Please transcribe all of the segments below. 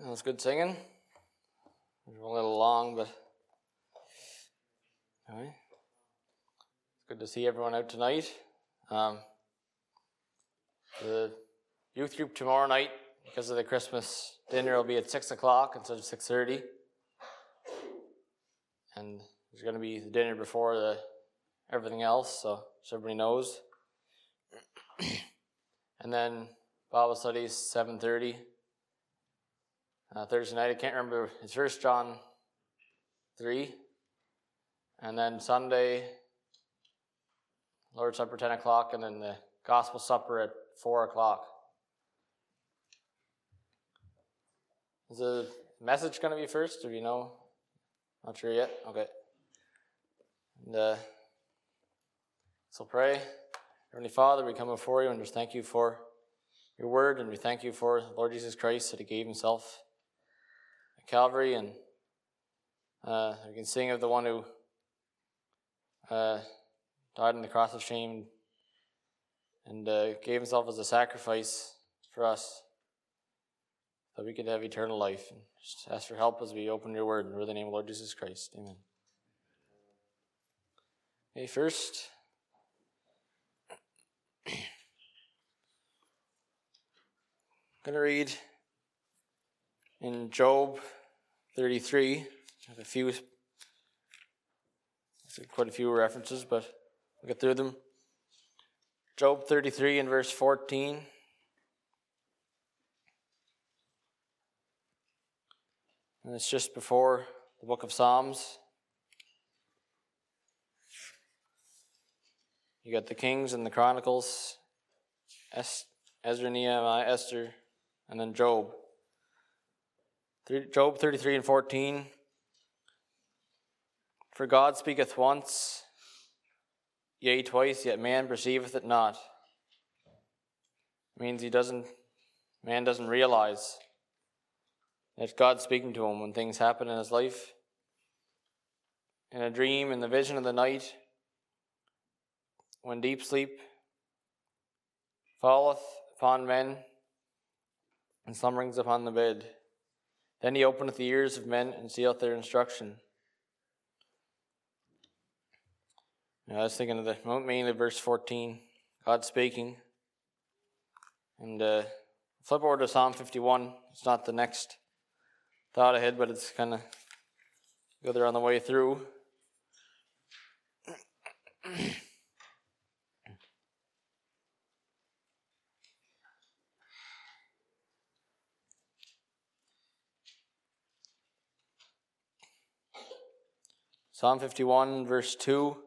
That was good singing. It was a little long, but anyway. It's good to see everyone out tonight. The youth group tomorrow night, because of the Christmas dinner, will be at 6 o'clock instead of 6:30. And there's going to be the dinner before everything else, so everybody knows. And then Bible studies 7:30. Thursday night, I can't remember, it's 1 John 3. And then Sunday, Lord's Supper 10 o'clock, and then the Gospel Supper at 4 o'clock. Is the message going to be first, or do you know? Not sure yet? Okay. And so pray. Heavenly Father, we come before you and just thank you for your word, and we thank you for Lord Jesus Christ that he gave himself at Calvary, and we can sing of the one who died on the cross of shame and gave himself as a sacrifice for us that we could have eternal life. And just ask for help as we open your word in the name of Lord Jesus Christ. Amen. Okay, first, I'm going to read in Job 33. I have quite a few references, but we'll get through them. Job 33 and verse 14. And it's just before the book of Psalms. You got the Kings and the Chronicles, Ezra, Nehemiah, Esther, and then Job. Job 33 and 14. For God speaketh once, yea, twice, yet man perceiveth it not. It means man doesn't realize that God's speaking to him when things happen in his life. In a dream, in the vision of the night, when deep sleep falleth upon men, and slumberings upon the bed. Then he openeth the ears of men, and seeth their instruction. I was thinking of mainly verse 14, God speaking. And flip over to Psalm 51. It's not the next thought ahead, but it's kind of go there on the way through. Psalm 51, verse 2.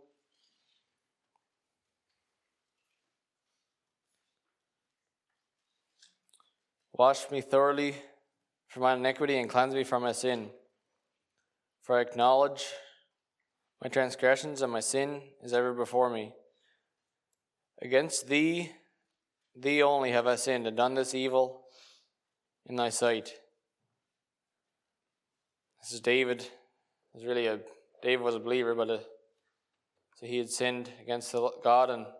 Wash me thoroughly from my iniquity and cleanse me from my sin. For I acknowledge my transgressions, and my sin is ever before me. Against thee only have I sinned, and done this evil in thy sight. This is David. David was a believer, but so he had sinned against God, and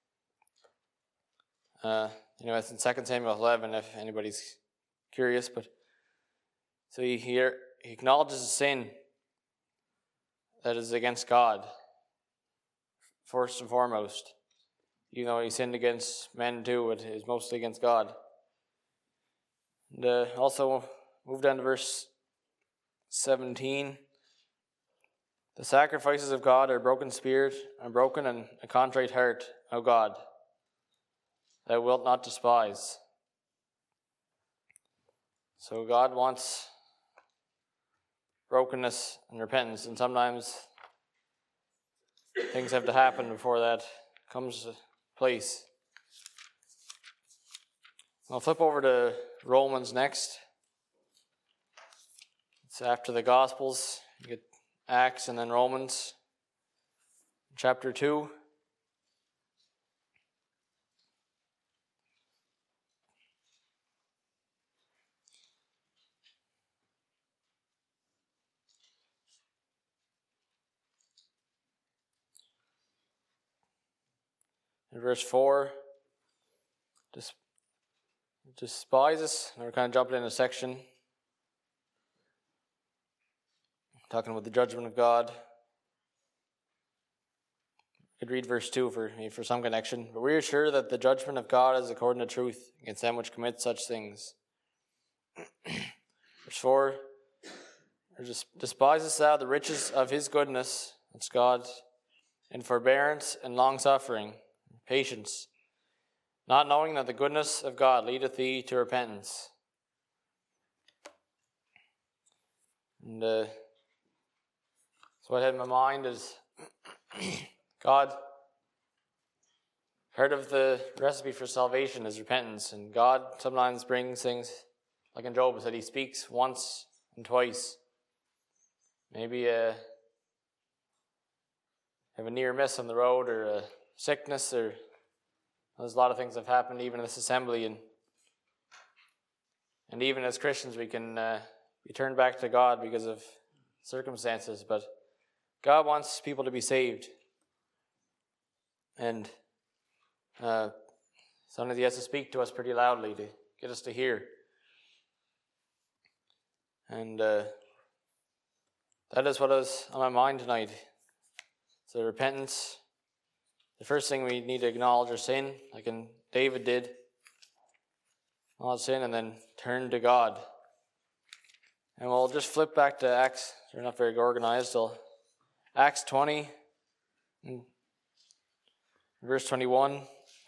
it's in 2 Samuel 11 if anybody's curious. But so he acknowledges the sin that is against God first and foremost. Even though he sinned against men too, it is mostly against God. And also move down to verse 17. The sacrifices of God are broken spirit, and broken and a contrite heart, O God, thou wilt not despise. So God wants brokenness and repentance, and sometimes things have to happen before that comes to place. I'll flip over to Romans next. It's after the Gospels. You get Acts and then Romans. Chapter 2. In verse 4, despise us. And we're kind of jumping in a section talking about the judgment of God. Could read verse 2 for some connection. But we are sure that the judgment of God is according to truth against them which commit such things. Verse 4, despisest thou the riches of his goodness, that's God, and forbearance and long-suffering, patience, not knowing that the goodness of God leadeth thee to repentance. And so what I had in my mind is God, part of the recipe for salvation is repentance, and God sometimes brings things, like in Job, said he speaks once and twice. Maybe have a near miss on the road, or a sickness, or there's a lot of things that have happened even in this assembly, and even as Christians we can be turned back to God because of circumstances, but God wants people to be saved. And sometimes he has to speak to us pretty loudly to get us to hear. And that is what is on my mind tonight. So repentance. The first thing we need to acknowledge our sin, like David did. Acknowledge sin and then turn to God. And we'll just flip back to Acts. They're not very organized. So Acts 20. Verse 21.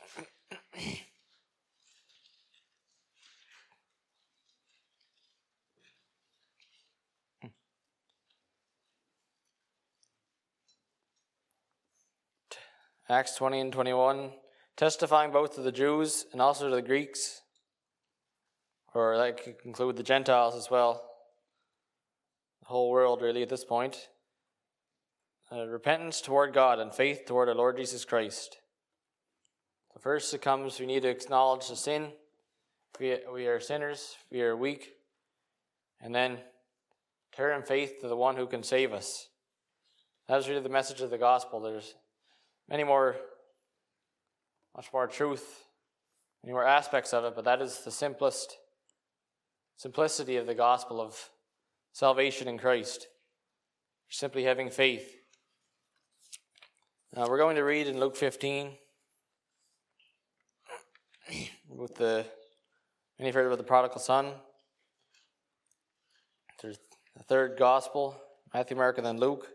Acts 20 and 21. Testifying both to the Jews and also to the Greeks. Or that could include the Gentiles as well. The whole world really at this point. Repentance toward God and faith toward our Lord Jesus Christ. So first it comes, we need to acknowledge the sin. We are sinners, we are weak. And then turn in faith to the one who can save us. That is really the message of the gospel. There's much more truth, many more aspects of it, but that is the simplicity of the gospel of salvation in Christ. Simply having faith. We're going to read in Luke 15 with many have heard about the prodigal son. There's the third gospel, Matthew, Mark, and then Luke.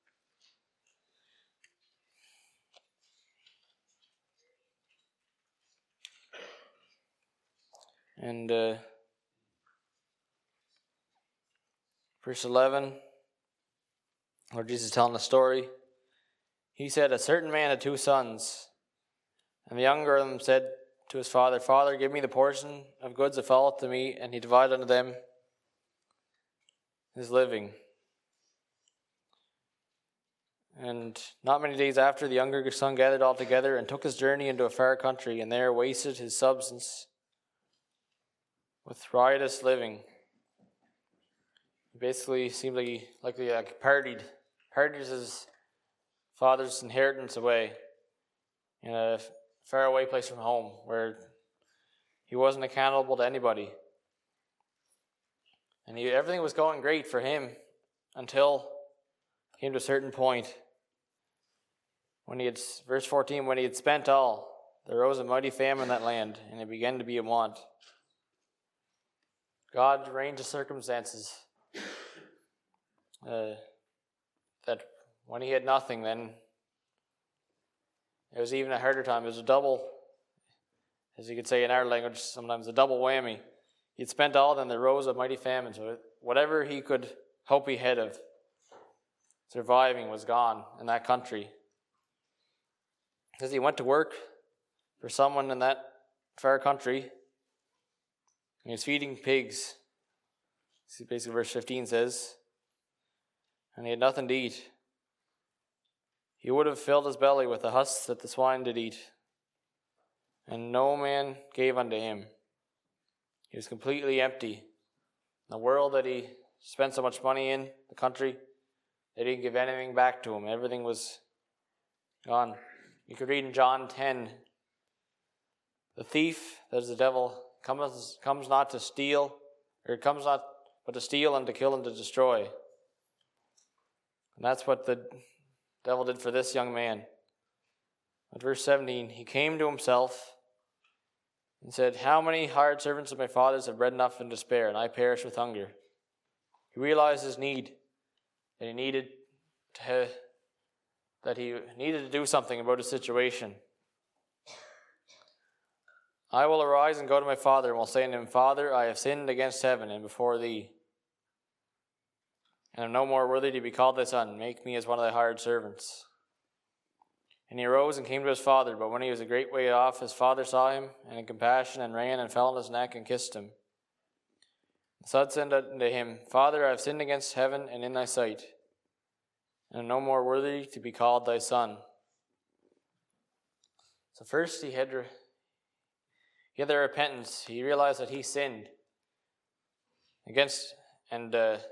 And verse 11, Lord Jesus is telling a story. He said, a certain man had 2 sons, and the younger of them said to his father, Father, give me the portion of goods that falleth to me, and he divided unto them his living. And not many days after, the younger son gathered all together and took his journey into a far country, and there wasted his substance with riotous living. He basically seemed like he partied his father's inheritance away in a far away place from home where he wasn't accountable to anybody. And everything was going great for him until he came to a certain point. Verse 14, when he had spent all, there arose a mighty famine in that land, and it began to be in want. God arranged the circumstances that when he had nothing, then it was even a harder time. It was a double, as you could say in our language, sometimes a double whammy. He'd spent all, then there rose a mighty famine. So whatever he could hope he had of surviving was gone in that country. Because he went to work for someone in that far country, and he was feeding pigs. See, basically verse 15 says, and he had nothing to eat. He would have filled his belly with the husks that the swine did eat, and no man gave unto him. He was completely empty. The world that he spent so much money in, the country, they didn't give anything back to him. Everything was gone. You could read in John 10, the thief, that is the devil, comes not to steal, or comes not but to steal and to kill and to destroy. And that's what the devil did for this young man. At verse 17, he came to himself and said, "How many hired servants of my father's have bread enough and to spare, and I perish with hunger?" He realized his need, that he needed to do something about his situation. "I will arise and go to my father, and will say unto him, Father, I have sinned against heaven and before thee, and am no more worthy to be called thy son. Make me as one of thy hired servants." And he arose and came to his father, but when he was a great way off, his father saw him, and in compassion, and ran and fell on his neck and kissed him. The son said unto him, Father, I have sinned against heaven and in thy sight, and am no more worthy to be called thy son. So first he had the repentance. He realized that he sinned against, and this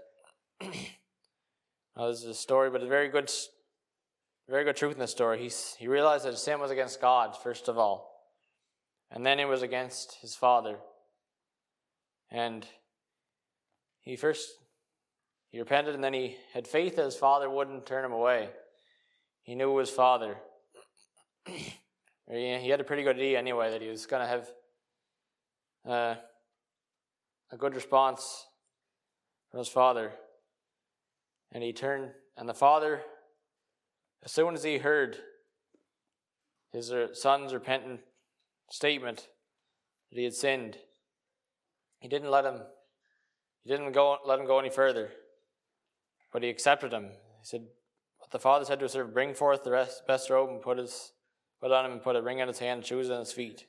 is a story, but a very good truth in the story. He realized that his sin was against God, first of all, and then it was against his father. And he repented, and then he had faith that his father wouldn't turn him away. He knew his father. He had a pretty good idea anyway that he was going to have a good response from his father. And he turned, and the father, as soon as he heard his son's repentant statement that he had sinned, he didn't let him go any further, but he accepted him. He said, "What the father said to his servant, bring forth the best robe and put on him and put a ring on his hand and shoes on his feet."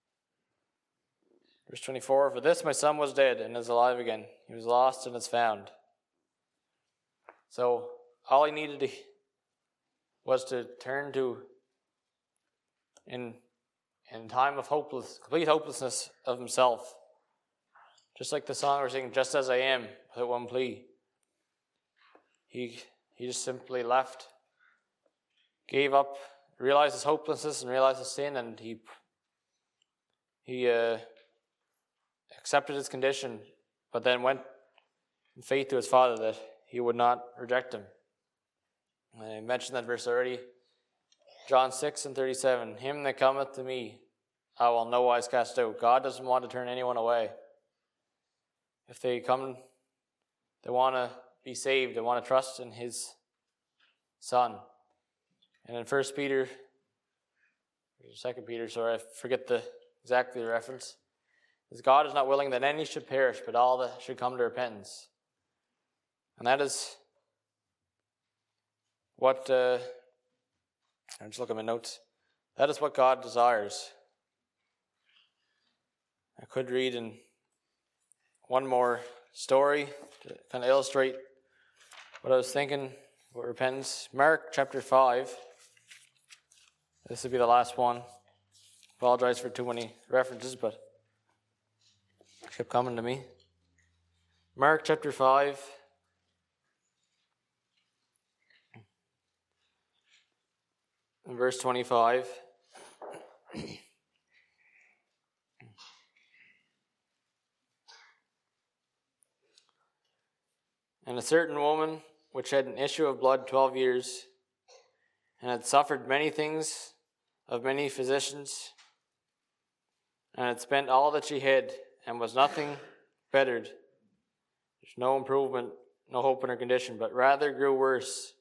Verse 24, "For this my son was dead and is alive again. He was lost and is found." So all he needed was to turn to, in time of complete hopelessness of himself. Just like the song we're singing, "Just as I am," without one plea. He just simply left, gave up, realized his hopelessness and realized his sin, and he accepted his condition, but then went in faith to his father that he would not reject him. And I mentioned that verse already. John 6:37, "Him that cometh to me, I will no wise cast out." God doesn't want to turn anyone away. If they come, they want to be saved, they want to trust in his son. And in 1 Peter, or 2 Peter, sorry, I forget exactly the reference, is God is not willing that any should perish, but all that should come to repentance. And that is what, I'm just looking at my notes, that is what God desires. I could read in one more story to kind of illustrate what I was thinking about repentance. Mark chapter 5. This will be the last one. Apologize for too many references, but it kept coming to me. Mark chapter 5. And verse 25. "And a certain woman, which had an issue of blood 12 years, and had suffered many things of many physicians, and had spent all that she had, and was nothing bettered." There's no improvement, no hope in her condition, but rather grew worse.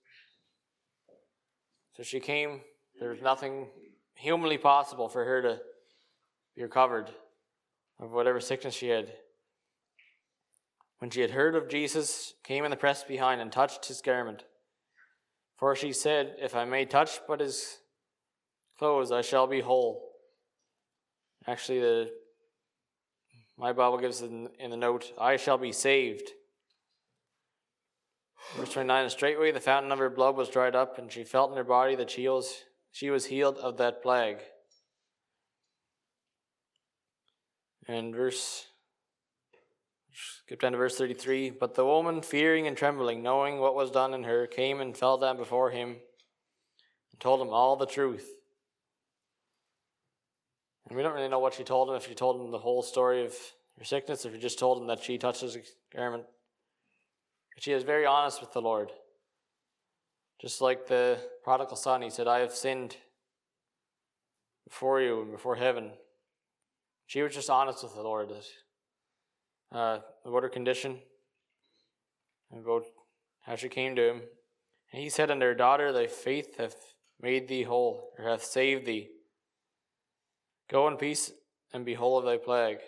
So she came, there was nothing humanly possible for her to be recovered of whatever sickness she had. When she had heard of Jesus, came in the press behind and touched his garment. For she said, "If I may touch but his clothes, I shall be whole." Actually, my Bible gives in the note, "I shall be saved." Verse 29, "And straightway the fountain of her blood was dried up, and she felt in her body that she was healed of that plague." And skip down to verse 33. "But the woman, fearing and trembling, knowing what was done in her, came and fell down before him and told him all the truth." And we don't really know what she told him, if she told him the whole story of her sickness, if she just told him that she touched his garment. But she is very honest with the Lord. Just like the prodigal son, he said, I have sinned before you and before heaven. She was just honest with the Lord about her condition and about how she came to him. And he said unto her, Daughter, thy faith hath made thee whole, or hath saved thee. Go in peace and be whole of thy plague.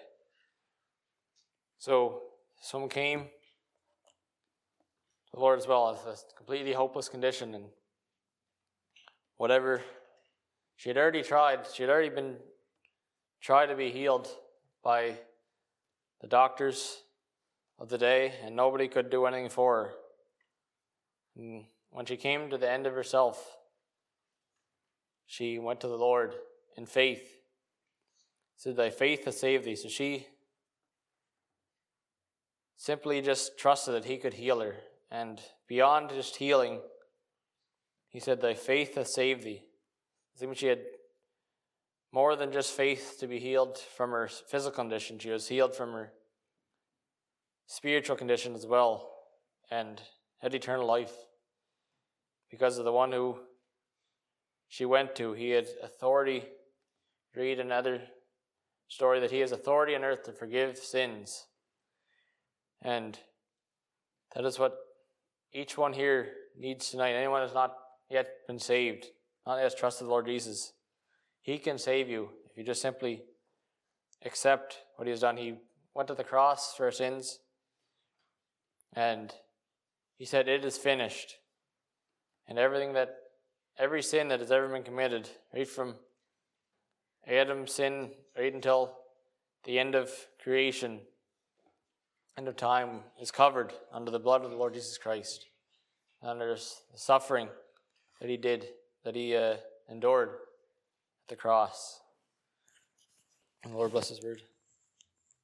So someone came to the Lord as well, as a completely hopeless condition, and whatever she had already been tried to be healed by the doctors of the day, and nobody could do anything for her. And when she came to the end of herself, she went to the Lord in faith. Said, Thy faith has saved thee. So she simply just trusted that he could heal her. And beyond just healing, he said, Thy faith has saved thee. I think she had more than just faith to be healed from her physical condition. She was healed from her spiritual condition as well, and had eternal life. Because of the one who she went to, he had authority. Read another story that he has authority on earth to forgive sins. And that is what each one here needs tonight. Anyone who has not yet been saved, not yet has trusted the Lord Jesus, he can save you if you just simply accept what he has done. He went to the cross for our sins, and he said, It is finished. And every sin that has ever been committed, right from Adam's sin right until the end of creation, end of time, is covered under the blood of the Lord Jesus Christ. And there's the suffering that he endured at the cross. And the Lord bless his word.